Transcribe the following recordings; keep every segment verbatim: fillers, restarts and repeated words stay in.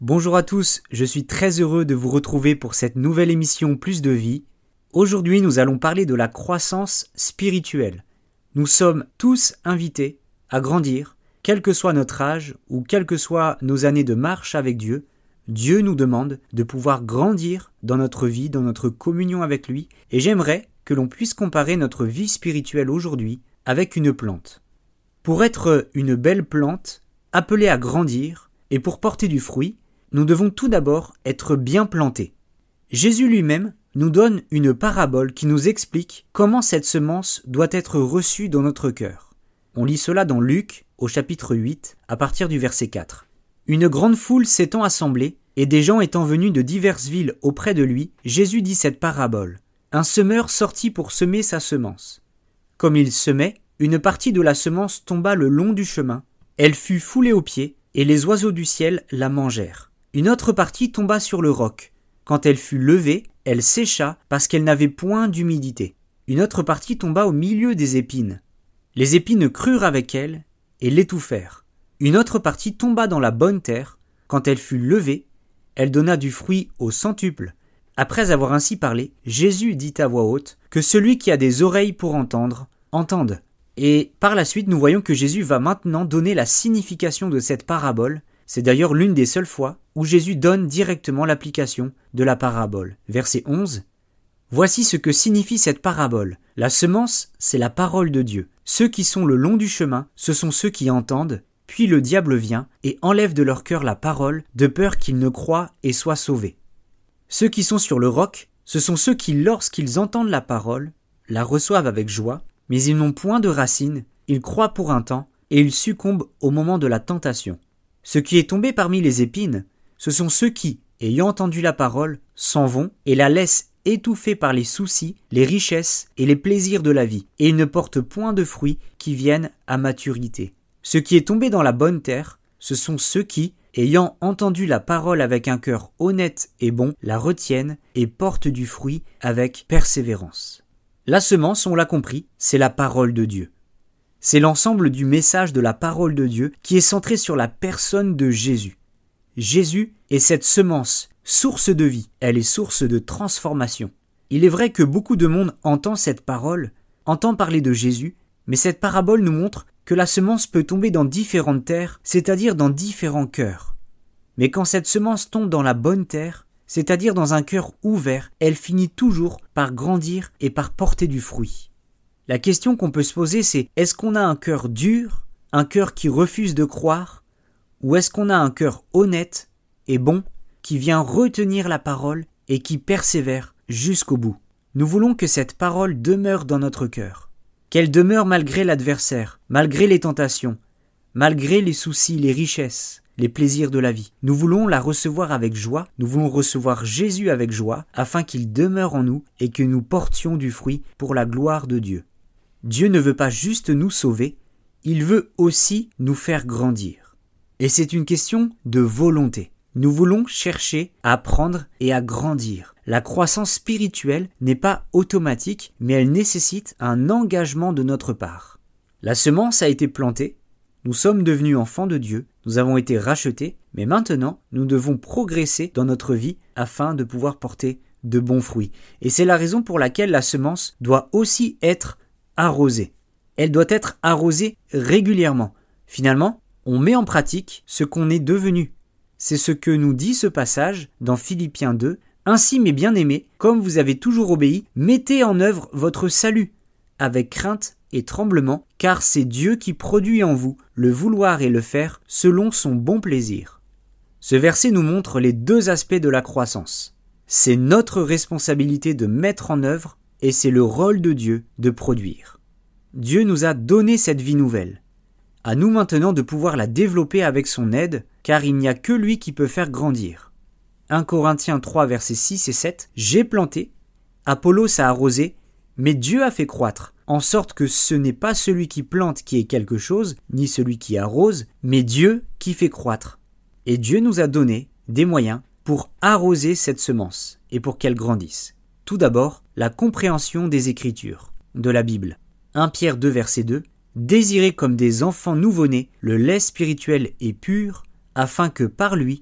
Bonjour à tous, je suis très heureux de vous retrouver pour cette nouvelle émission Plus de vie. Aujourd'hui, nous allons parler de la croissance spirituelle. Nous sommes tous invités à grandir, quel que soit notre âge ou quelles que soient nos années de marche avec Dieu. Dieu nous demande de pouvoir grandir dans notre vie, dans notre communion avec lui, et j'aimerais que l'on puisse comparer notre vie spirituelle aujourd'hui avec une plante. Pour être une belle plante, appelée à grandir, et pour porter du fruit, nous devons tout d'abord être bien plantés. Jésus lui-même nous donne une parabole qui nous explique comment cette semence doit être reçue dans notre cœur. On lit cela dans Luc, au chapitre huit, à partir du verset quatre. Une grande foule s'étant assemblée, et des gens étant venus de diverses villes auprès de lui, Jésus dit cette parabole. Un semeur sortit pour semer sa semence. Comme il semait, une partie de la semence tomba le long du chemin. Elle fut foulée aux pieds, et les oiseaux du ciel la mangèrent. Une autre partie tomba sur le roc. Quand elle fut levée, elle sécha parce qu'elle n'avait point d'humidité. Une autre partie tomba au milieu des épines. Les épines crurent avec elle et l'étouffèrent. Une autre partie tomba dans la bonne terre. Quand elle fut levée, elle donna du fruit au centuple. Après avoir ainsi parlé, Jésus dit à voix haute que celui qui a des oreilles pour entendre, entende. Et par la suite, nous voyons que Jésus va maintenant donner la signification de cette parabole. C'est d'ailleurs l'une des seules fois où Jésus donne directement l'application de la parabole. Verset onze. Voici ce que signifie cette parabole. La semence, c'est la parole de Dieu. Ceux qui sont le long du chemin, ce sont ceux qui entendent, puis le diable vient et enlève de leur cœur la parole, de peur qu'ils ne croient et soient sauvés. Ceux qui sont sur le roc, ce sont ceux qui, lorsqu'ils entendent la parole, la reçoivent avec joie, mais ils n'ont point de racines, ils croient pour un temps, et ils succombent au moment de la tentation. Ce qui est tombé parmi les épines, ce sont ceux qui, ayant entendu la parole, s'en vont et la laissent étouffée par les soucis, les richesses et les plaisirs de la vie, et ils ne portent point de fruits qui viennent à maturité. Ce qui est tombé dans la bonne terre, ce sont ceux qui, ayant entendu la parole avec un cœur honnête et bon, la retiennent et portent du fruit avec persévérance. La semence, on l'a compris, c'est la parole de Dieu. C'est l'ensemble du message de la parole de Dieu qui est centré sur la personne de Jésus. Jésus est cette semence, source de vie, elle est source de transformation. Il est vrai que beaucoup de monde entend cette parole, entend parler de Jésus, mais cette parabole nous montre que la semence peut tomber dans différentes terres, c'est-à-dire dans différents cœurs. Mais quand cette semence tombe dans la bonne terre, c'est-à-dire dans un cœur ouvert, elle finit toujours par grandir et par porter du fruit. La question qu'on peut se poser, c'est est-ce qu'on a un cœur dur, un cœur qui refuse de croire, ou est-ce qu'on a un cœur honnête et bon qui vient retenir la parole et qui persévère jusqu'au bout? Nous voulons que cette parole demeure dans notre cœur, qu'elle demeure malgré l'adversaire, malgré les tentations, malgré les soucis, les richesses, les plaisirs de la vie. Nous voulons la recevoir avec joie, nous voulons recevoir Jésus avec joie, afin qu'il demeure en nous et que nous portions du fruit pour la gloire de Dieu. Dieu ne veut pas juste nous sauver, il veut aussi nous faire grandir. Et c'est une question de volonté. Nous voulons chercher à apprendre et à grandir. La croissance spirituelle n'est pas automatique, mais elle nécessite un engagement de notre part. La semence a été plantée, nous sommes devenus enfants de Dieu, nous avons été rachetés, mais maintenant nous devons progresser dans notre vie afin de pouvoir porter de bons fruits. Et c'est la raison pour laquelle la semence doit aussi être arrosée. Elle doit être arrosée régulièrement. Finalement, on met en pratique ce qu'on est devenu. C'est ce que nous dit ce passage dans Philippiens deux. « Ainsi, mes bien-aimés, comme vous avez toujours obéi, mettez en œuvre votre salut, avec crainte et tremblement, car c'est Dieu qui produit en vous le vouloir et le faire selon son bon plaisir. » Ce verset nous montre les deux aspects de la croissance. C'est notre responsabilité de mettre en œuvre et c'est le rôle de Dieu de produire. Dieu nous a donné cette vie nouvelle. À nous maintenant de pouvoir la développer avec son aide, car il n'y a que lui qui peut faire grandir. un Corinthiens trois, versets six et sept. « J'ai planté, Apollos a arrosé, mais Dieu a fait croître, en sorte que ce n'est pas celui qui plante qui est quelque chose, ni celui qui arrose, mais Dieu qui fait croître. Et Dieu nous a donné des moyens pour arroser cette semence et pour qu'elle grandisse. » Tout d'abord, la compréhension des Écritures, de la Bible. un Pierre deux, verset deux. « Désirez comme des enfants nouveau-nés le lait spirituel et pur, afin que par lui,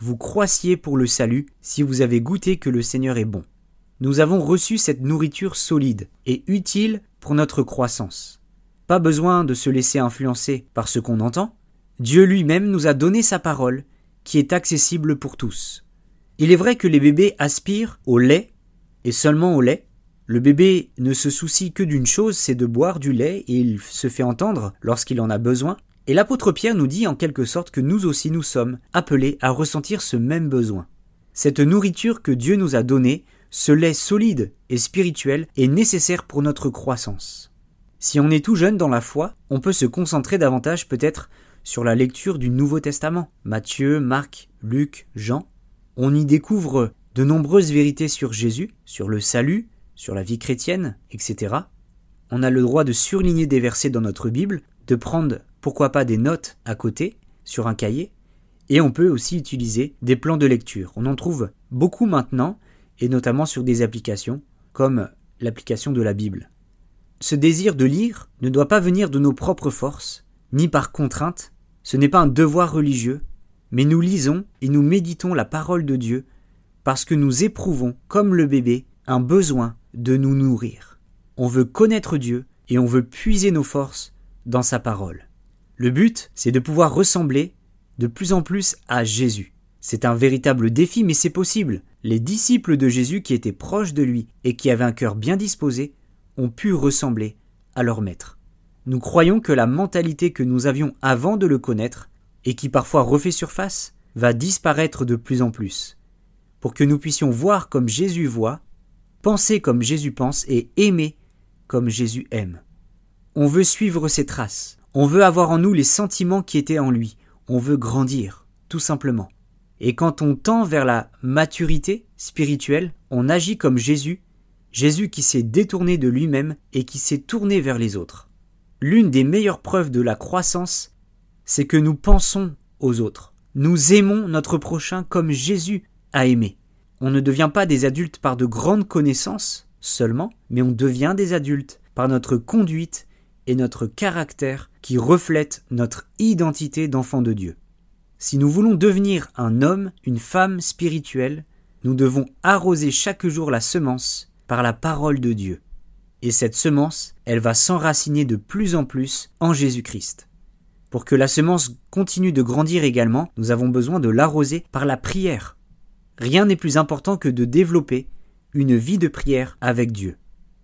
vous croissiez pour le salut si vous avez goûté que le Seigneur est bon. Nous avons reçu cette nourriture solide et utile pour notre croissance. Pas besoin de se laisser influencer par ce qu'on entend. Dieu lui-même nous a donné sa parole qui est accessible pour tous. Il est vrai que les bébés aspirent au lait et seulement au lait. Le bébé ne se soucie que d'une chose, c'est de boire du lait et il se fait entendre lorsqu'il en a besoin. Et l'apôtre Pierre nous dit en quelque sorte que nous aussi nous sommes appelés à ressentir ce même besoin. Cette nourriture que Dieu nous a donnée, ce lait solide et spirituel, est nécessaire pour notre croissance. Si on est tout jeune dans la foi, on peut se concentrer davantage peut-être sur la lecture du Nouveau Testament, Matthieu, Marc, Luc, Jean. On y découvre de nombreuses vérités sur Jésus, sur le salut, sur la vie chrétienne, et cetera. On a le droit de surligner des versets dans notre Bible, de prendre pourquoi pas des notes à côté, sur un cahier, et on peut aussi utiliser des plans de lecture. On en trouve beaucoup maintenant, et notamment sur des applications, comme l'application de la Bible. Ce désir de lire ne doit pas venir de nos propres forces, ni par contrainte, ce n'est pas un devoir religieux, mais nous lisons et nous méditons la parole de Dieu, parce que nous éprouvons, comme le bébé, un besoin de nous nourrir. On veut connaître Dieu, et on veut puiser nos forces dans sa parole. Le but, c'est de pouvoir ressembler de plus en plus à Jésus. C'est un véritable défi, mais c'est possible. Les disciples de Jésus qui étaient proches de lui et qui avaient un cœur bien disposé ont pu ressembler à leur maître. Nous croyons que la mentalité que nous avions avant de le connaître et qui parfois refait surface va disparaître de plus en plus. Pour que nous puissions voir comme Jésus voit, penser comme Jésus pense et aimer comme Jésus aime. On veut suivre ses traces. On veut avoir en nous les sentiments qui étaient en lui. On veut grandir, tout simplement. Et quand on tend vers la maturité spirituelle, on agit comme Jésus, Jésus qui s'est détourné de lui-même et qui s'est tourné vers les autres. L'une des meilleures preuves de la croissance, c'est que nous pensons aux autres. Nous aimons notre prochain comme Jésus a aimé. On ne devient pas des adultes par de grandes connaissances seulement, mais on devient des adultes par notre conduite et notre caractère qui reflètent notre identité d'enfant de Dieu. Si nous voulons devenir un homme, une femme spirituelle, nous devons arroser chaque jour la semence par la parole de Dieu. Et cette semence, elle va s'enraciner de plus en plus en Jésus-Christ. Pour que la semence continue de grandir également, nous avons besoin de l'arroser par la prière. Rien n'est plus important que de développer une vie de prière avec Dieu.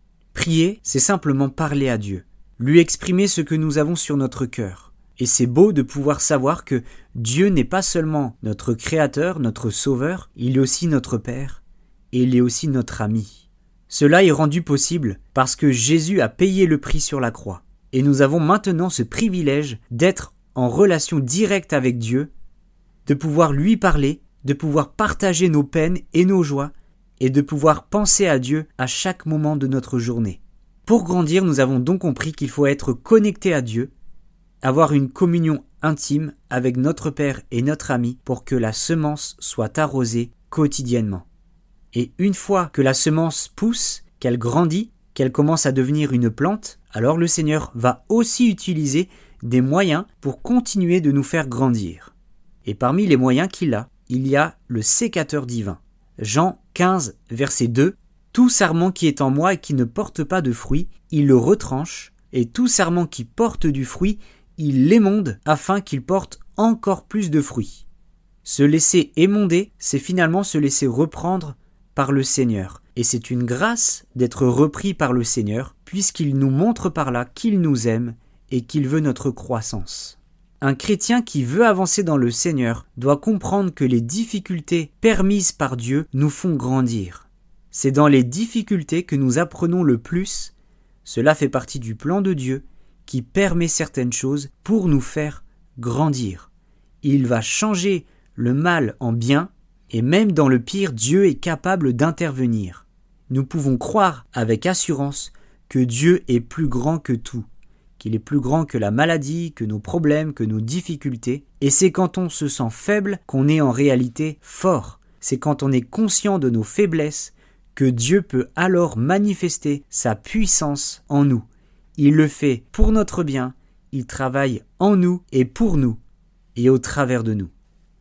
Prier, c'est simplement parler à Dieu, lui exprimer ce que nous avons sur notre cœur. Et c'est beau de pouvoir savoir que Dieu n'est pas seulement notre Créateur, notre Sauveur, il est aussi notre Père et il est aussi notre ami. Cela est rendu possible parce que Jésus a payé le prix sur la croix. Et nous avons maintenant ce privilège d'être en relation directe avec Dieu, de pouvoir lui parler, de pouvoir partager nos peines et nos joies, et de pouvoir penser à Dieu à chaque moment de notre journée. Pour grandir, nous avons donc compris qu'il faut être connecté à Dieu, avoir une communion intime avec notre Père et notre ami pour que la semence soit arrosée quotidiennement. Et une fois que la semence pousse, qu'elle grandit, qu'elle commence à devenir une plante, alors le Seigneur va aussi utiliser des moyens pour continuer de nous faire grandir. Et parmi les moyens qu'il a, il y a le sécateur divin. Jean quinze, verset deux, « Tout sarment qui est en moi et qui ne porte pas de fruit, il le retranche, et tout sarment qui porte du fruit, il l'émonde afin qu'il porte encore plus de fruits. » Se laisser émonder, c'est finalement se laisser reprendre par le Seigneur. Et c'est une grâce d'être repris par le Seigneur, puisqu'il nous montre par là qu'il nous aime et qu'il veut notre croissance. Un chrétien qui veut avancer dans le Seigneur doit comprendre que les difficultés permises par Dieu nous font grandir. C'est dans les difficultés que nous apprenons le plus. Cela fait partie du plan de Dieu qui permet certaines choses pour nous faire grandir. Il va changer le mal en bien, et même dans le pire, Dieu est capable d'intervenir. Nous pouvons croire avec assurance que Dieu est plus grand que tout, qu'il est plus grand que la maladie, que nos problèmes, que nos difficultés. Et c'est quand on se sent faible qu'on est en réalité fort. C'est quand on est conscient de nos faiblesses que Dieu peut alors manifester sa puissance en nous. Il le fait pour notre bien, il travaille en nous et pour nous et au travers de nous.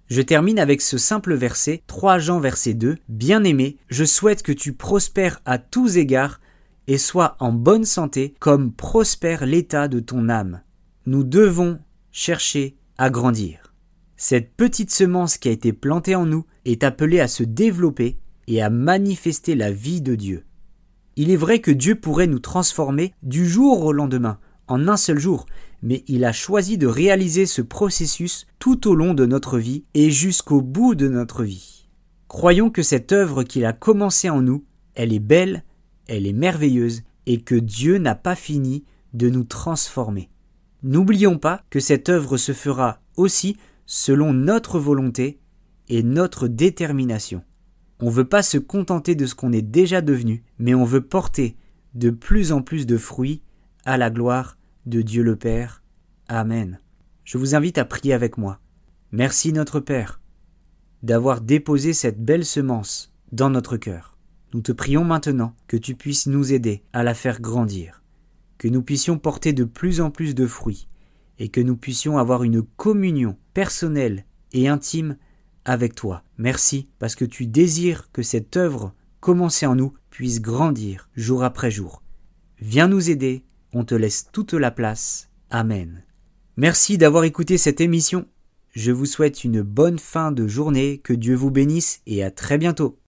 Je termine avec ce simple verset, trois Jean verset deux. « Bien-aimé, je souhaite que tu prospères à tous égards et sois en bonne santé comme prospère l'état de ton âme. » Nous devons chercher à grandir. Cette petite semence qui a été plantée en nous est appelée à se développer et à manifester la vie de Dieu. Il est vrai que Dieu pourrait nous transformer du jour au lendemain, en un seul jour, mais il a choisi de réaliser ce processus tout au long de notre vie et jusqu'au bout de notre vie. Croyons que cette œuvre qu'il a commencée en nous, elle est belle, elle est merveilleuse et que Dieu n'a pas fini de nous transformer. N'oublions pas que cette œuvre se fera aussi selon notre volonté et notre détermination. On ne veut pas se contenter de ce qu'on est déjà devenu, mais on veut porter de plus en plus de fruits à la gloire de Dieu le Père. Amen. Je vous invite à prier avec moi. Merci notre Père d'avoir déposé cette belle semence dans notre cœur. Nous te prions maintenant que tu puisses nous aider à la faire grandir, que nous puissions porter de plus en plus de fruits et que nous puissions avoir une communion personnelle et intime avec toi. Merci parce que tu désires que cette œuvre commencée en nous puisse grandir jour après jour. Viens nous aider, on te laisse toute la place. Amen. Merci d'avoir écouté cette émission. Je vous souhaite une bonne fin de journée, que Dieu vous bénisse et à très bientôt.